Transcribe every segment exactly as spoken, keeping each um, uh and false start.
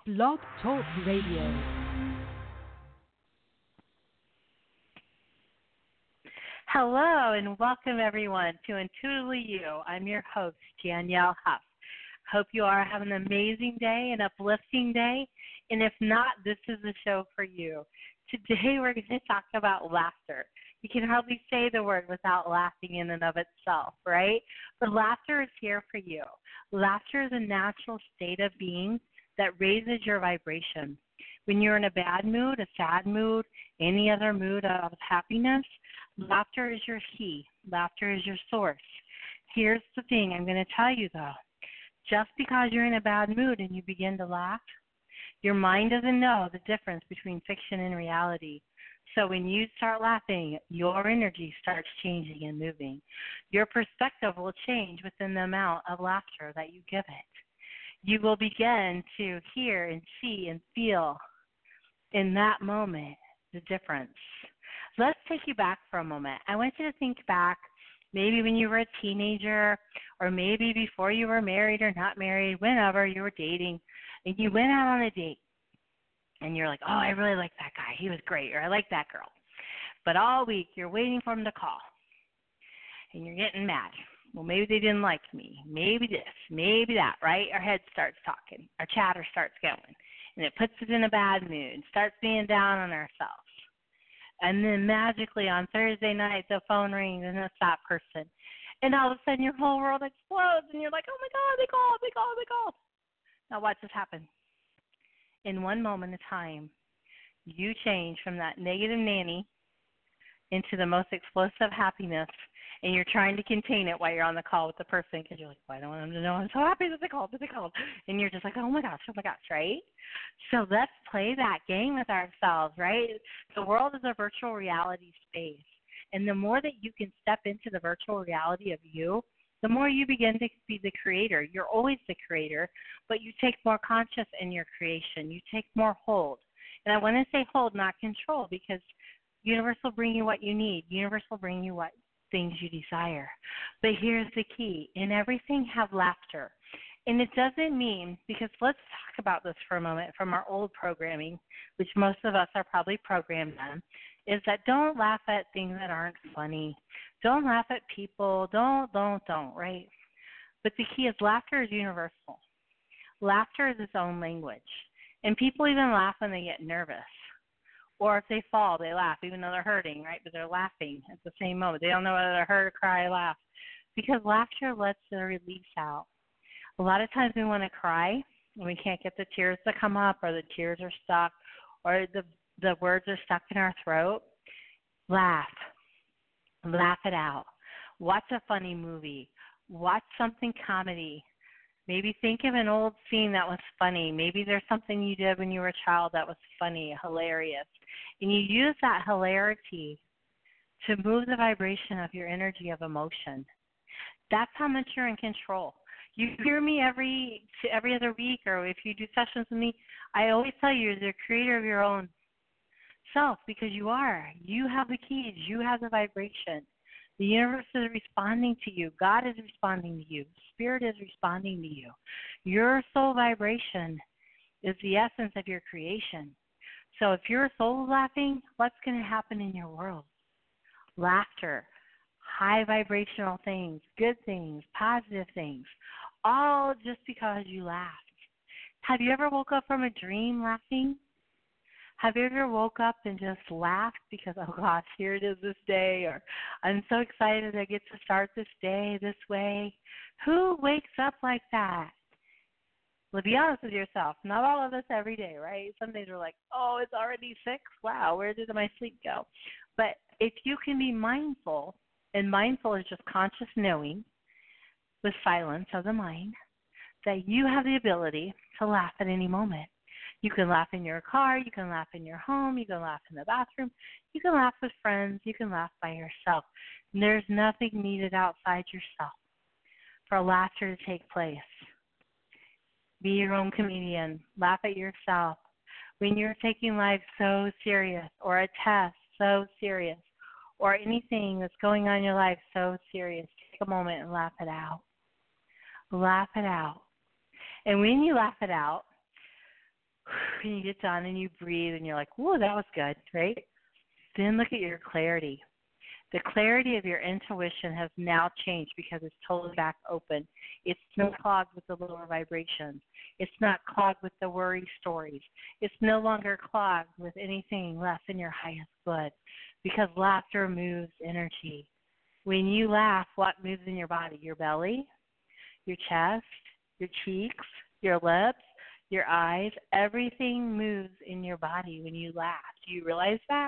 Blog Talk Radio. Hello and welcome everyone to Intuitively You. I'm your host, Danielle Huff. Hope you are having an amazing day, an uplifting day, and if not, this is the show for you. Today we're going to talk about laughter. You can hardly say the word without laughing in and of itself, right? But laughter is here for you. Laughter is a natural state of being that raises your vibration. When you're in a bad mood, a sad mood, any other mood of happiness, laughter is your key. Laughter is your source. Here's the thing I'm going to tell you, though. Just because you're in a bad mood and you begin to laugh, your mind doesn't know the difference between fiction and reality. So when you start laughing, your energy starts changing and moving. Your perspective will change within the amount of laughter that you give it. You will begin to hear and see and feel in that moment the difference. Let's take you back for a moment. I want you to think back maybe when you were a teenager or maybe before you were married or not married, whenever you were dating, and you went out on a date and you're like, oh, I really like that guy. He was great, or I like that girl. But all week you're waiting for him to call and you're getting mad. Well, maybe they didn't like me. Maybe this, maybe that, right? Our head starts talking. Our chatter starts going. And it puts us in a bad mood, starts being down on ourselves. And then magically on Thursday night, the phone rings and it's that person. And all of a sudden your whole world explodes and you're like, oh, my God, they called, they called, they called. Now watch this happen. In one moment of time, you change from that negative nanny into the most explosive happiness, and you're trying to contain it while you're on the call with the person because you're like, well, I don't want them to know I'm so happy that they called, that they called. And you're just like, oh, my gosh, oh, my gosh, right? So let's play that game with ourselves, right? The world is a virtual reality space, and the more that you can step into the virtual reality of you, the more you begin to be the creator. You're always the creator, but you take more conscious in your creation. You take more hold. And I want to say hold, not control, because universe will bring you what you need. Universe will bring you what things you desire. But here's the key. In everything, have laughter. And it doesn't mean, because let's talk about this for a moment from our old programming, which most of us are probably programmed on, is that don't laugh at things that aren't funny. Don't laugh at people. Don't, don't, don't, right? But the key is laughter is universal. Laughter is its own language. And people even laugh when they get nervous. Or if they fall, they laugh, even though they're hurting, right? But they're laughing at the same moment. They don't know whether they're hurt or cry or laugh. Because laughter lets the release out. A lot of times we want to cry, and we can't get the tears to come up, or the tears are stuck, or the, the words are stuck in our throat. Laugh. Laugh it out. Watch a funny movie. Watch something comedy. Maybe think of an old scene that was funny. Maybe there's something you did when you were a child that was funny, hilarious. And you use that hilarity to move the vibration of your energy of emotion. That's how much you're in control. You hear me every every other week, or if you do sessions with me, I always tell you you're the creator of your own self, because you are. You have the keys. You have the vibration. The universe is responding to you. God is responding to you. Spirit is responding to you. Your soul vibration is the essence of your creation. So if your soul is laughing, what's going to happen in your world? Laughter, high vibrational things, good things, positive things, all just because you laughed. Have you ever woke up from a dream laughing? Have you ever woke up and just laughed because, oh gosh, here it is this day, or I'm so excited I get to start this day this way? Who wakes up like that? Well, be honest with yourself. Not all of us every day, right? Some days we're like, oh, it's already six. Wow, where did my sleep go? But if you can be mindful, and mindful is just conscious knowing with silence of the mind, that you have the ability to laugh at any moment. You can laugh in your car, you can laugh in your home, you can laugh in the bathroom, you can laugh with friends, you can laugh by yourself. And there's nothing needed outside yourself for laughter to take place. Be your own comedian. Laugh at yourself. When you're taking life so serious, or a test so serious, or anything that's going on in your life so serious, take a moment and laugh it out. Laugh it out. And when you laugh it out, when you get done and you breathe and you're like, whoa, that was good, right? Then look at your clarity. The clarity of your intuition has now changed because it's totally back open. It's not clogged with the lower vibrations. It's not clogged with the worry stories. It's no longer clogged with anything less than your highest good because laughter moves energy. When you laugh, what moves in your body? Your belly, your chest, your cheeks, your lips, your eyes. Everything moves in your body when you laugh. Do you realize that?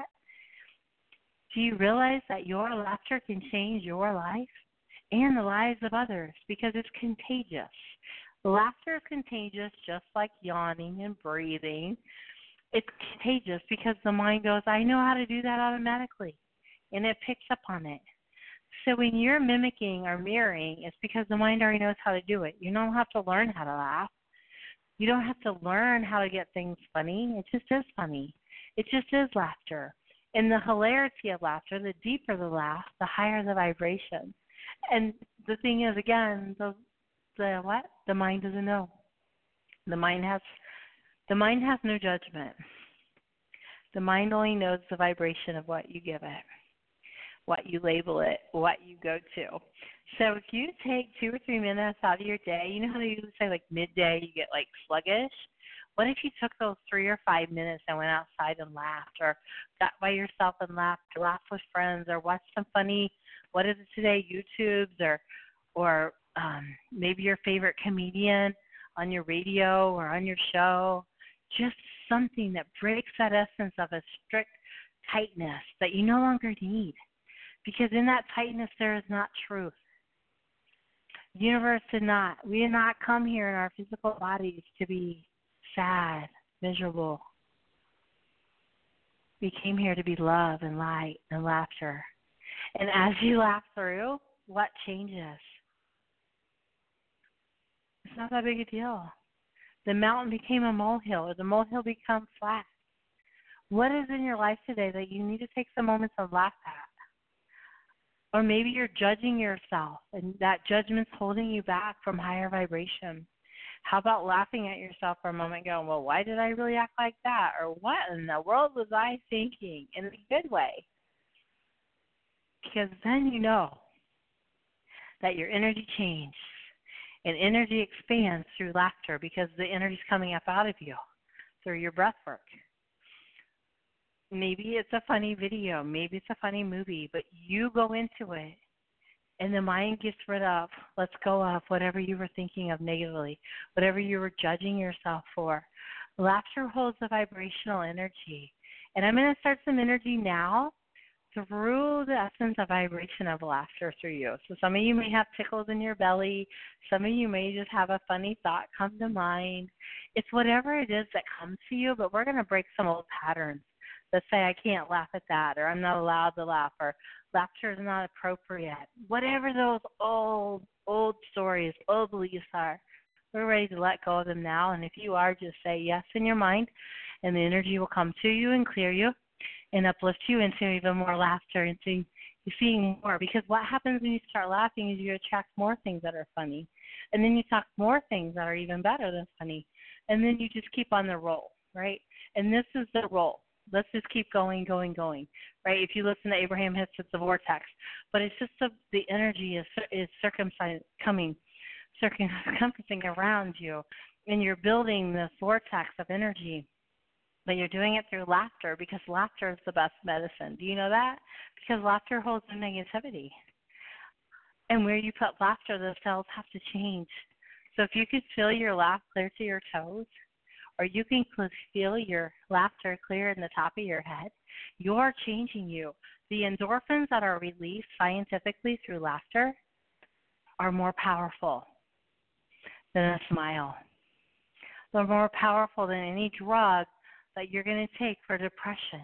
Do you realize that your laughter can change your life and the lives of others because it's contagious? Laughter is contagious just like yawning and breathing. It's contagious because the mind goes, I know how to do that automatically, and it picks up on it. So when you're mimicking or mirroring, it's because the mind already knows how to do it. You don't have to learn how to laugh. You don't have to learn how to get things funny. It just is funny. It just is laughter. And the hilarity of laughter, the deeper the laugh, the higher the vibration. And the thing is, again, the the what? The mind doesn't know. The mind has the mind has no judgment. The mind only knows the vibration of what you give it, what you label it, what you go to. So if you take two or three minutes out of your day, you know how they usually say like midday you get like sluggish? What if you took those three or five minutes and went outside and laughed, or got by yourself and laughed, or laughed with friends, or watched some funny, what is it today, YouTubes, or or um, maybe your favorite comedian on your radio or on your show, just something that breaks that essence of a strict tightness that you no longer need. Because in that tightness there is not truth. The universe did not, we did not come here in our physical bodies to be sad, miserable. We came here to be love and light and laughter. And as you laugh through, what changes? It's not that big a deal. The mountain became a molehill, or the molehill became flat. What is in your life today that you need to take some moments to laugh at? Or maybe you're judging yourself, and that judgment's holding you back from higher vibration. How about laughing at yourself for a moment going, well, why did I really act like that? Or what in the world was I thinking in a good way? Because then you know that your energy changed. And energy expands through laughter because the energy's coming up out of you through your breath work. Maybe it's a funny video. Maybe it's a funny movie. But you go into it. And the mind gets rid of, let's go of whatever you were thinking of negatively, whatever you were judging yourself for. Laughter holds the vibrational energy. And I'm going to start some energy now through the essence of vibration of laughter through you. So some of you may have tickles in your belly. Some of you may just have a funny thought come to mind. It's whatever it is that comes to you, but we're going to break some old patterns that say I can't laugh at that, or I'm not allowed to laugh, or laughter is not appropriate. Whatever those old, old stories, old beliefs are, we're ready to let go of them now. And if you are, just say yes in your mind, and the energy will come to you and clear you and uplift you into even more laughter and seeing, you're seeing more. Because what happens when you start laughing is you attract more things that are funny. And then you talk more things that are even better than funny. And then you just keep on the roll, right? And this is the roll. Let's just keep going, going, going, right? If you listen to Abraham Hicks, it's the vortex. But it's just the, the energy is, is circumcised, coming, circumferencing around you, and you're building this vortex of energy. But you're doing it through laughter because laughter is the best medicine. Do you know that? Because laughter holds the negativity. And where you put laughter, the cells have to change. So if you could feel your laugh clear to your toes, or you can feel your laughter clear in the top of your head, you're changing you. The endorphins that are released scientifically through laughter are more powerful than a smile. They're more powerful than any drug that you're going to take for depression.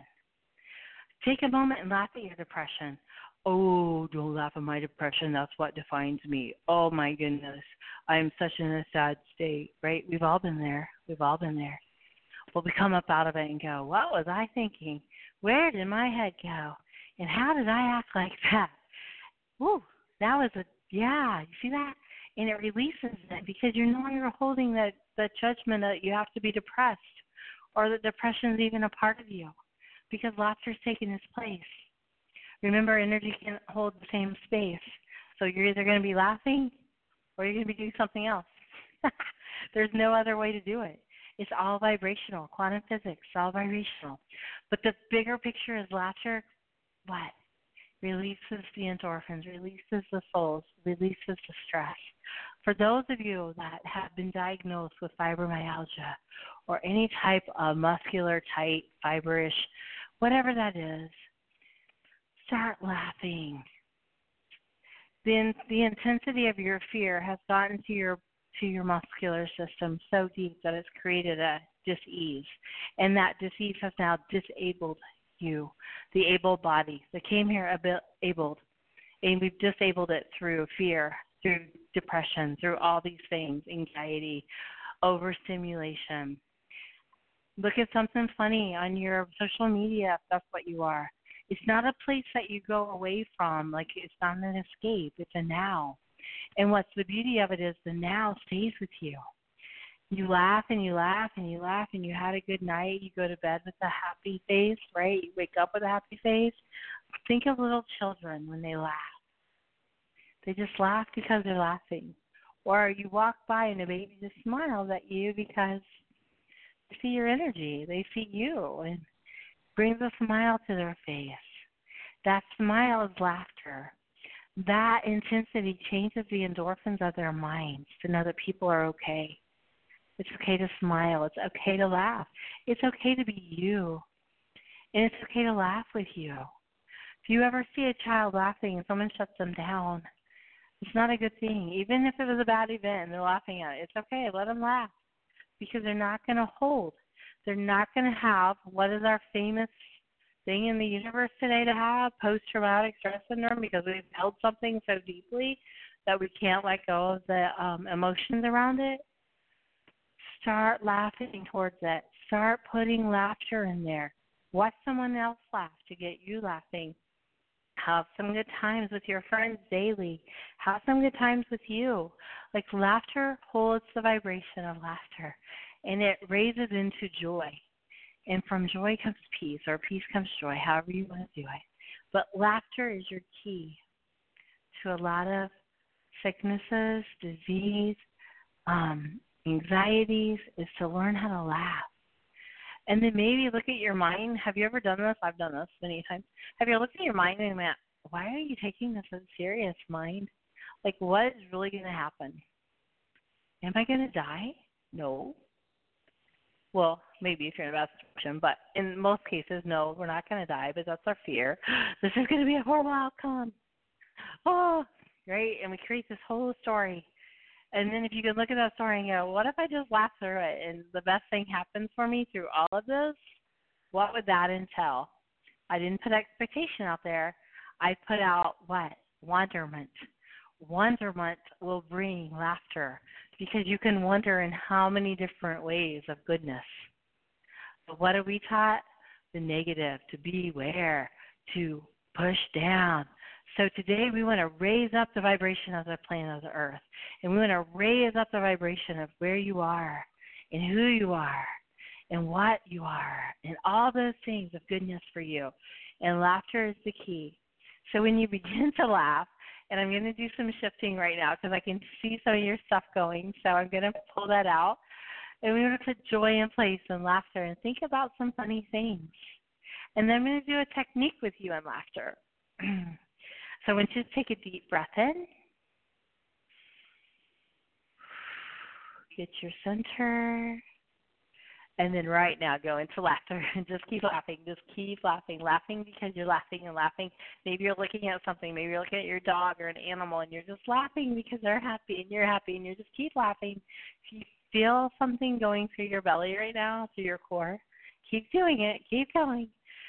Take a moment and laugh at your depression. Oh, don't laugh at my depression. That's what defines me. Oh, my goodness. I am such in a sad state, right? We've all been there. We've all been there. Well, we come up out of it and go, what was I thinking? Where did my head go? And how did I act like that? Woo, that was a, yeah, you see that? And it releases it because you're no longer holding that, that judgment that you have to be depressed or that depression is even a part of you because laughter's taking its place. Remember, energy can't hold the same space. So you're either going to be laughing or you're going to be doing something else. There's no other way to do it. It's all vibrational. Quantum physics, all vibrational. But the bigger picture is laughter, what? Releases the endorphins, releases the souls, releases the stress. For those of you that have been diagnosed with fibromyalgia or any type of muscular, tight, fiberish, whatever that is, start laughing. The, the intensity of your fear has gotten to your to your muscular system so deep that it's created a dis-ease. And that dis-ease has now disabled you, the able body that came here a bit abled. And we've disabled it through fear, through depression, through all these things, anxiety, overstimulation. Look at something funny on your social media if that's what you are. It's not a place that you go away from, like it's not an escape, it's a now. And what's the beauty of it is the now stays with you. You laugh and you laugh and you laugh and you had a good night. You go to bed with a happy face, right? You wake up with a happy face. Think of little children when they laugh. They just laugh because they're laughing. Or you walk by and a baby just smiles at you because they see your energy. They see you and brings a smile to their face. That smile is laughter. That intensity changes the endorphins of their minds to know that people are okay. It's okay to smile. It's okay to laugh. It's okay to be you. And it's okay to laugh with you. If you ever see a child laughing and someone shuts them down, it's not a good thing. Even if it was a bad event and they're laughing at it, it's okay. Let them laugh because they're not going to hold. They're not going to have what is our famous thing in the universe today to have, post-traumatic stress syndrome, because we've held something so deeply that we can't let go of the um, emotions around it. Start laughing towards it. Start putting laughter in there. Watch someone else laugh to get you laughing. Have some good times with your friends daily. Have some good times with you. Like laughter holds the vibration of laughter, and it raises into joy. And from joy comes peace, or peace comes joy, however you want to do it. But laughter is your key to a lot of sicknesses, disease, um, anxieties, is to learn how to laugh. And then maybe look at your mind. Have you ever done this? I've done this many times. Have you looked at your mind and went, why are you taking this so serious, mind? Like, what is really going to happen? Am I going to die? No. Well, maybe if you're in a bad situation, but in most cases, no, we're not going to die, but that's our fear. This is going to be a horrible outcome. Oh, right? And we create this whole story. And then if you can look at that story and go, what if I just laugh through it and the best thing happens for me through all of this? What would that entail? I didn't put expectation out there. I put out what? Wonderment. Wonderment will bring laughter because you can wonder in how many different ways of goodness. But what are we taught? The negative, to beware, to push down. So today we want to raise up the vibration of the planet of the earth. And we want to raise up the vibration of where you are and who you are and what you are and all those things of goodness for you. And laughter is the key. So when you begin to laugh, and I'm going to do some shifting right now because I can see some of your stuff going, so I'm going to pull that out. And we're going to put joy in place and laughter and think about some funny things. And then I'm going to do a technique with you on laughter. So I want you to take a deep breath in. Get your center. And then right now go into laughter and just keep laughing. Just keep laughing. Laughing because you're laughing and laughing. Maybe you're looking at something. Maybe you're looking at your dog or an animal and you're just laughing because they're happy and you're happy and you just keep laughing. If you feel something going through your belly right now, through your core, keep doing it. Keep going.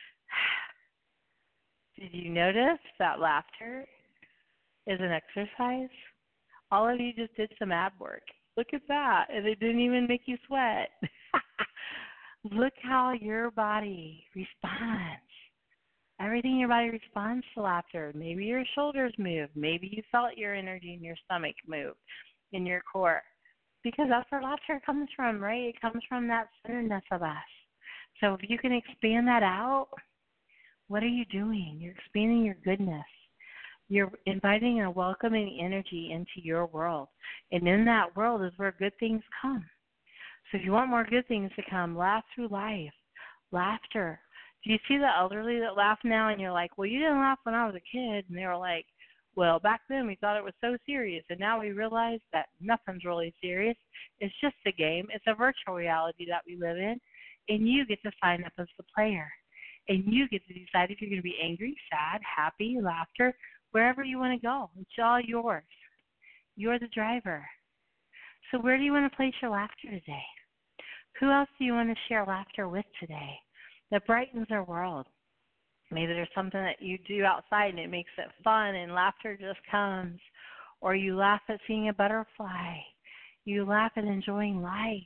Did you notice that laughter is an exercise? All of you just did some ab work. Look at that. And it didn't even make you sweat. Look how your body responds. Everything in your body responds to laughter. Maybe your shoulders move. Maybe you felt your energy in your stomach move, in your core. Because that's where laughter comes from, right? It comes from that centeredness of us. So if you can expand that out, what are you doing? You're expanding your goodness. You're inviting a welcoming energy into your world. And in that world is where good things come. So if you want more good things to come, laugh through life. Laughter. Do you see the elderly that laugh now and you're like, well, you didn't laugh when I was a kid? And they were like, well, back then we thought it was so serious. And now we realize that nothing's really serious. It's just a game. It's a virtual reality that we live in. And you get to sign up as the player. And you get to decide if you're going to be angry, sad, happy, laughter, wherever you want to go. It's all yours. You're the driver. So where do you want to place your laughter today? Who else do you want to share laughter with today that brightens their world? Maybe there's something that you do outside and it makes it fun and laughter just comes. Or you laugh at seeing a butterfly. You laugh at enjoying life.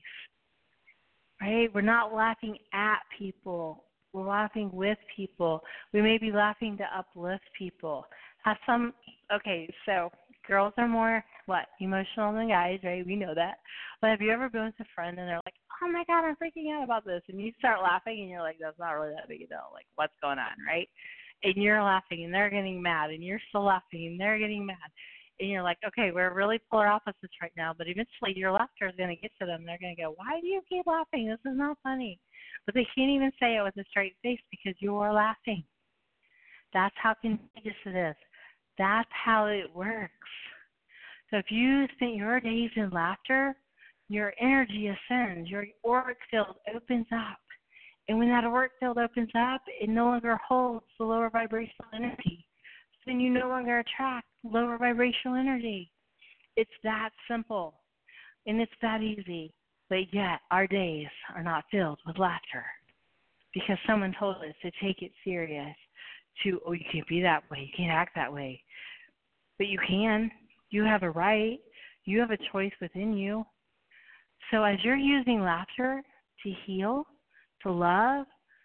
Right? We're not laughing at people. We're laughing with people. We may be laughing to uplift people. Have some, okay, so girls are more, what, emotional than guys, right? We know that. But have you ever been with a friend and they're like, oh, my God, I'm freaking out about this. And you start laughing and you're like, that's not really that big a deal. Like, what's going on, right? And you're laughing and they're getting mad and you're still laughing and they're getting mad. And you're like, okay, we're really polar opposites right now. But eventually your laughter is going to get to them. They're going to go, why do you keep laughing? This is not funny. But they can't even say it with a straight face because you're laughing. That's how contagious it is. That's how it works. So if you spend your days in laughter, your energy ascends, your auric field opens up. And when that auric field opens up, it no longer holds the lower vibrational energy. So then you no longer attract lower vibrational energy. It's that simple. And it's that easy. But yet our days are not filled with laughter because someone told us to take it serious, to, oh, you can't be that way, you can't act that way. But you can. You have a right. You have a choice within you. So as you're using laughter to heal, to love,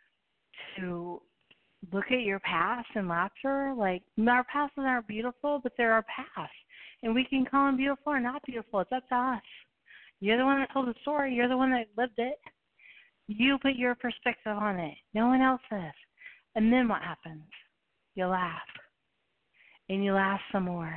to look at your past and laughter, like our pasts aren't beautiful, but they're our past. And we can call them beautiful or not beautiful. It's up to us. You're the one that told the story. You're the one that lived it. You put your perspective on it. No one else does. And then what happens? You laugh. And you laugh some more.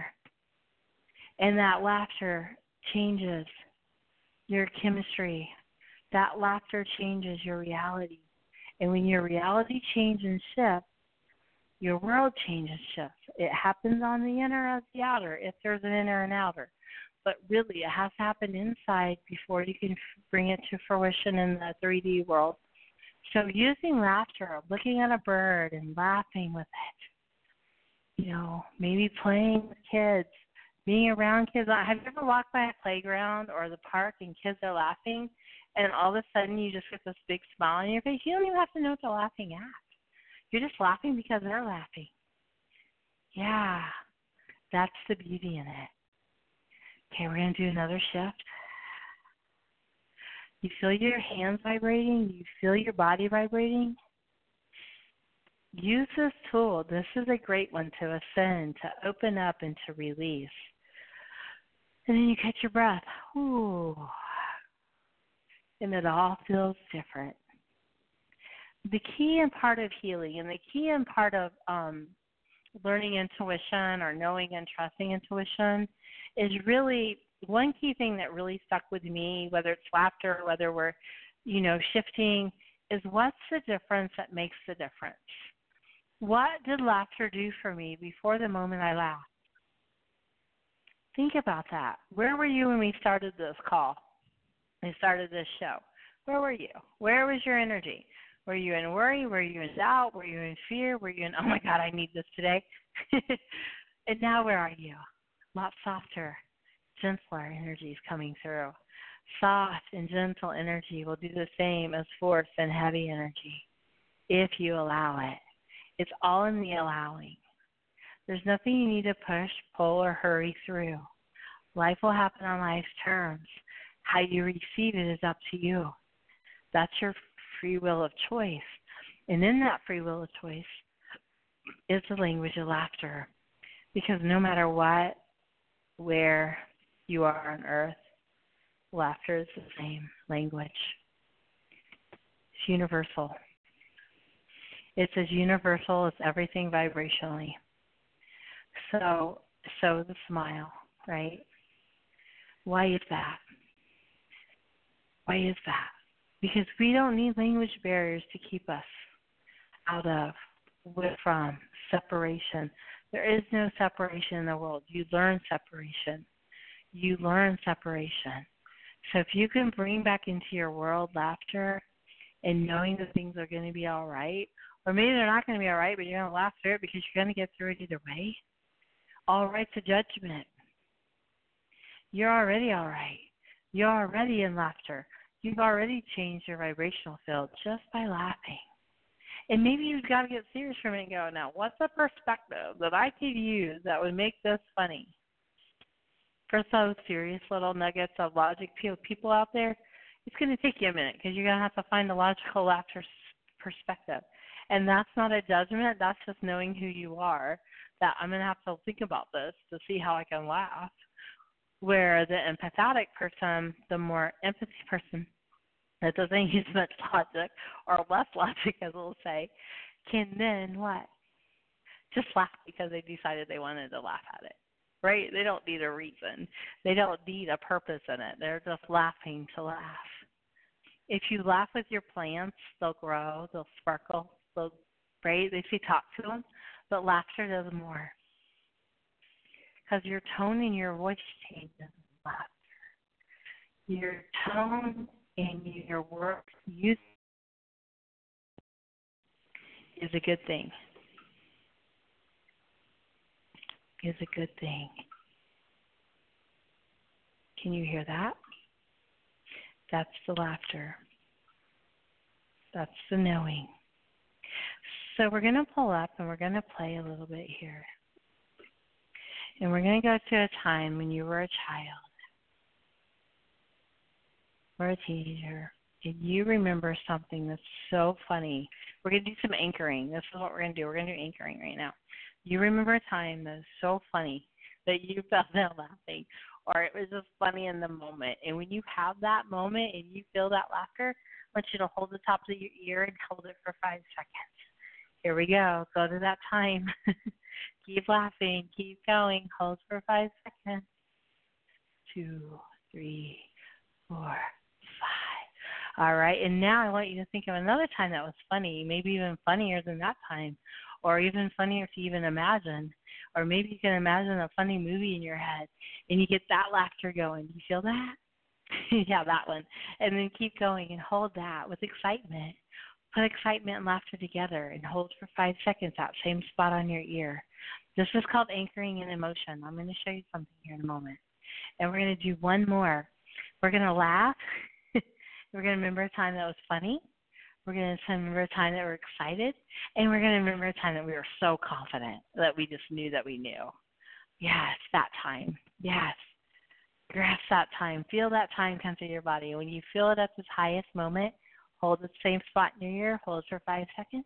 And that laughter changes your chemistry. That laughter changes your reality. And when your reality changes and shifts, your world changes and shifts. It happens on the inner as the outer, if there's an inner and outer. But really, it has to happen inside before you can bring it to fruition in the three D world. So using laughter, looking at a bird and laughing with it, you know, maybe playing with kids, being around kids. Have you ever walked by a playground or the park and kids are laughing, and all of a sudden you just get this big smile on your face? You don't even have to know what they're laughing at. You're just laughing because they're laughing. Yeah, that's the beauty in it. Okay, we're going to do another shift. You feel your hands vibrating? You feel your body vibrating? Use this tool. This is a great one to ascend, to open up, and to release. And then you catch your breath. Ooh. And it all feels different. The key and part of healing and the key and part of um, learning intuition or knowing and trusting intuition is really one key thing that really stuck with me, whether it's laughter, whether we're, you know, shifting, is what's the difference that makes the difference? What did laughter do for me before the moment I laughed? Think about that. Where were you when we started this call? We started this show. Where were you? Where was your energy? Were you in worry? Were you in doubt? Were you in fear? Were you in, oh my God, I need this today? And now where are you? A lot softer, gentler energies coming through. Soft and gentle energy will do the same as force and heavy energy if you allow it. It's all in the allowing. There's nothing you need to push, pull, or hurry through. Life will happen on life's terms. How you receive it is up to you. That's your free will of choice. And in that free will of choice is the language of laughter. Because no matter what, where you are on earth, laughter is the same language. universal. It's as universal as everything vibrationally. So, so the smile, right? Why is that? Why is that? Because we don't need language barriers to keep us out of, with, from, separation. There is no separation in the world. You learn separation. You learn separation. So if you can bring back into your world laughter and knowing that things are going to be all right, or maybe they're not going to be all right, but you're going to laugh through it because you're going to get through it either way. All right's a judgment. You're already all right. You're already in laughter. You've already changed your vibrational field just by laughing. And maybe you've got to get serious from it and go, now, what's a perspective that I could use that would make this funny? For those serious little nuggets of logic people out there, it's going to take you a minute because you're going to have to find a logical laughter perspective. And that's not a judgment. That's just knowing who you are, that I'm going to have to think about this to see how I can laugh. Where the empathetic person, the more empathy person that doesn't use much logic or less logic, as we'll say, can then what? Just laugh because they decided they wanted to laugh at it, right? They don't need a reason. They don't need a purpose in it. They're just laughing to laugh. If you laugh with your plants, they'll grow, they'll sparkle, they'll, right? They say talk to them, but laughter does more. Because your tone and your voice changes with laughter. Your tone and your work use is a good thing. Is a good thing. Can you hear that? That's the laughter. That's the knowing. So we're going to pull up and we're going to play a little bit here. And we're going to go to a time when you were a child or a teenager, and you remember something that's so funny. We're going to do some anchoring. This is what we're going to do. We're going to do anchoring right now. You remember a time that was so funny that you fell down laughing, or it was just funny in the moment. And when you have that moment and you feel that laughter, I want you to hold the top of your ear and hold it for five seconds. Here we go. Go to that time. Keep laughing. Keep going. Hold for five seconds. Two, three, four, five. All right. And now I want you to think of another time that was funny, maybe even funnier than that time, or even funnier to even imagine. Or maybe you can imagine a funny movie in your head, and you get that laughter going. You feel that? Yeah, that one. And then keep going and hold that with excitement. Put excitement and laughter together and hold for five seconds, that same spot on your ear. This is called anchoring in emotion. I'm going to show you something here in a moment. And we're going to do one more. We're going to laugh. We're going to remember a time that was funny. We're going to remember a time that we're excited. And we're going to remember a time that we were so confident that we just knew that we knew. Yes, that time. Yes. Grasp that time. Feel that time come through your body. When you feel it at its highest moment, hold the same spot in your ear. Hold for five seconds.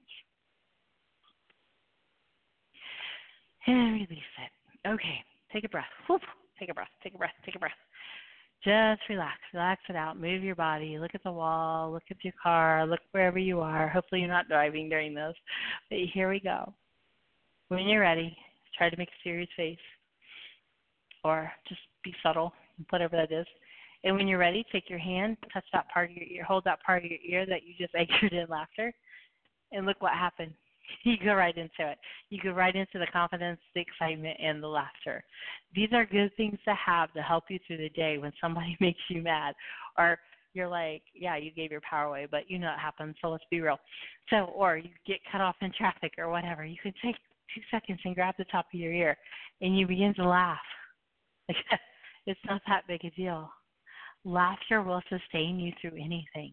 And release it. Okay. Take a breath. Whoop. Take a breath. Take a breath. Take a breath. Just relax. Relax it out. Move your body. Look at the wall. Look at your car. Look wherever you are. Hopefully you're not driving during this. But here we go. When you're ready, try to make a serious face. Or just be subtle, whatever that is. And when you're ready, take your hand, touch that part of your ear, hold that part of your ear that you just anchored in laughter, and look what happened. You go right into it. You go right into the confidence, the excitement, and the laughter. These are good things to have to help you through the day when somebody makes you mad. Or you're like, yeah, you gave your power away, but you know it happens, so let's be real. So, or you get cut off in traffic or whatever. You can take two seconds and grab the top of your ear, and you begin to laugh. It's not that big a deal. Laughter will sustain you through anything.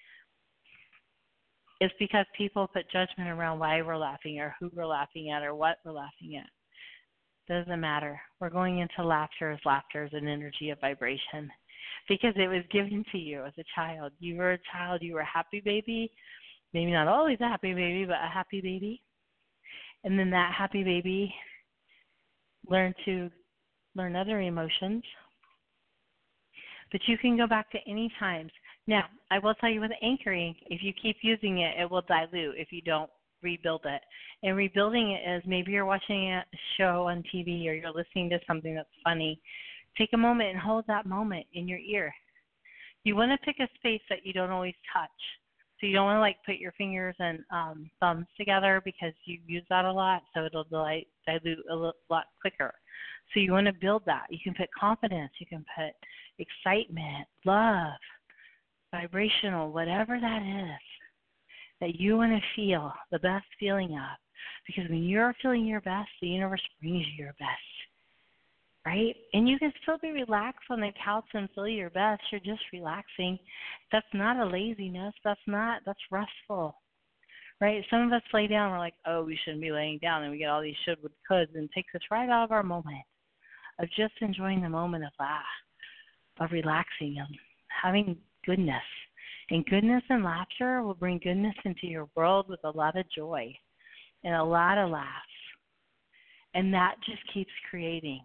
It's because people put judgment around why we're laughing or who we're laughing at or what we're laughing at. Doesn't matter. We're going into laughter as laughter is an energy of vibration because it was given to you as a child. You were a child. You were a happy baby. Maybe not always a happy baby, but a happy baby. And then that happy baby learned to learn other emotions. But you can go back to any times. Now, I will tell you with anchoring, if you keep using it, it will dilute if you don't rebuild it. And rebuilding it is maybe you're watching a show on T V or you're listening to something that's funny. Take a moment and hold that moment in your ear. You want to pick a space that you don't always touch. So you don't want to like put your fingers and um, thumbs together because you use that a lot, so it'll dilute, dilute a lot quicker. So you want to build that. You can put confidence. You can put excitement, love, vibrational, whatever that is that you want to feel the best feeling of. Because when you're feeling your best, the universe brings you your best, right? And you can still be relaxed on the couch and feel your best. You're just relaxing. That's not a laziness. That's not, that's restful, right? Some of us lay down, we're like, oh, we shouldn't be laying down, and we get all these should, would, coulds, and it takes us right out of our moment of just enjoying the moment of laugh, of relaxing, and having goodness. And goodness and laughter will bring goodness into your world with a lot of joy and a lot of laughs. And that just keeps creating.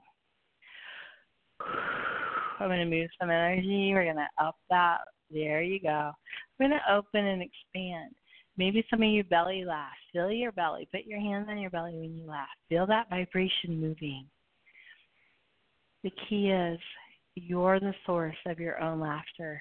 I'm going to move some energy. We're going to up that. There you go. We're going to open and expand. Maybe some of you belly laugh. Feel your belly. Put your hands on your belly when you laugh. Feel that vibration moving. The key is you're the source of your own laughter.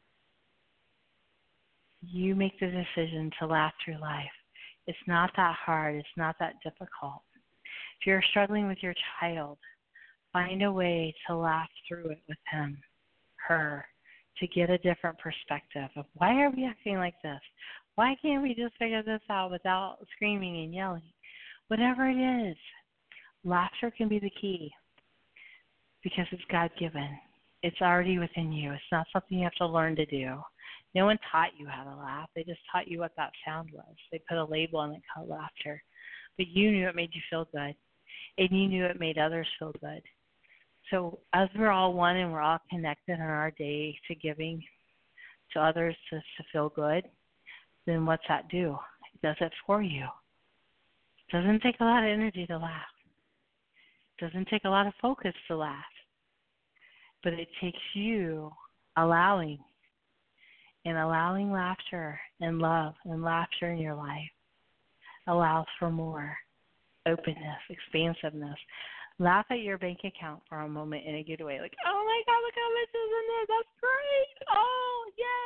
You make the decision to laugh through life. It's not that hard. It's not that difficult. If you're struggling with your child, find a way to laugh through it with him, her, to get a different perspective of why are we acting like this? Why can't we just figure this out without screaming and yelling? Whatever it is, laughter can be the key because it's God-given. It's already within you. It's not something you have to learn to do. No one taught you how to laugh. They just taught you what that sound was. They put a label on it called laughter. But you knew it made you feel good, and you knew it made others feel good. So as we're all one and we're all connected in our day to giving to others to, to feel good, then what's that do? It does it for you. It doesn't take a lot of energy to laugh. It doesn't take a lot of focus to laugh. But it takes you allowing and allowing laughter and love and laughter in your life allows for more openness, expansiveness. Laugh at your bank account for a moment in a good way. Like, oh my God, look how much is in there. That's great. Oh,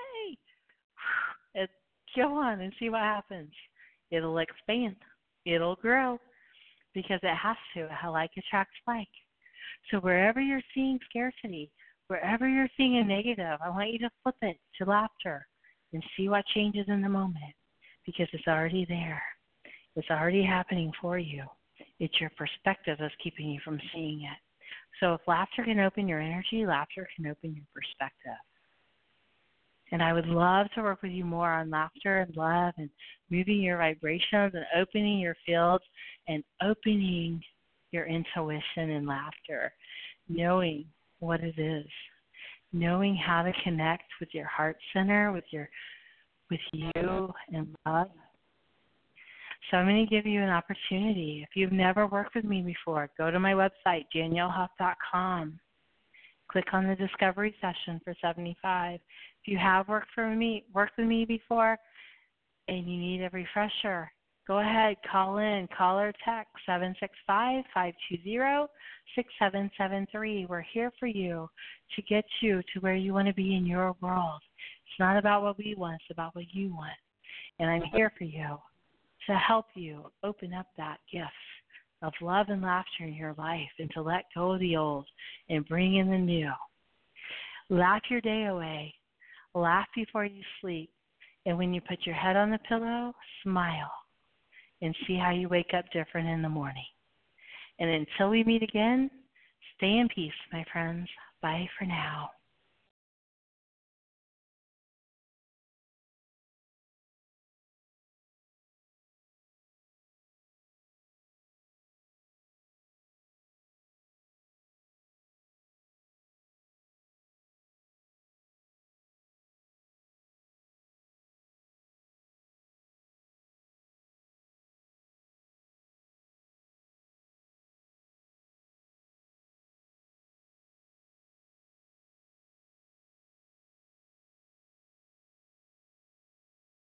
yay. It, go on and see what happens. It'll expand. It'll grow because it has to. How like attracts like. So wherever you're seeing scarcity, wherever you're seeing a negative, I want you to flip it to laughter and see what changes in the moment because it's already there. It's already happening for you. It's your perspective that's keeping you from seeing it. So if laughter can open your energy, laughter can open your perspective. And I would love to work with you more on laughter and love and moving your vibrations and opening your fields and opening your intuition in laughter, knowing what it is, knowing how to connect with your heart center, with your, with you and love. So I'm going to give you an opportunity. If you've never worked with me before, go to my website, danielle huff dot com. Click on the discovery session for seventy-five dollars. If you have worked for me, worked with me before, and you need a refresher, go ahead, call in, call or text seven six five, five two zero, six seven seven three. We're here for you to get you to where you want to be in your world. It's not about what we want, it's about what you want. And I'm here for you to help you open up that gift of love and laughter in your life and to let go of the old and bring in the new. Laugh your day away. Laugh before you sleep. And when you put your head on the pillow, smile and see how you wake up different in the morning. And until we meet again, stay in peace, my friends. Bye for now.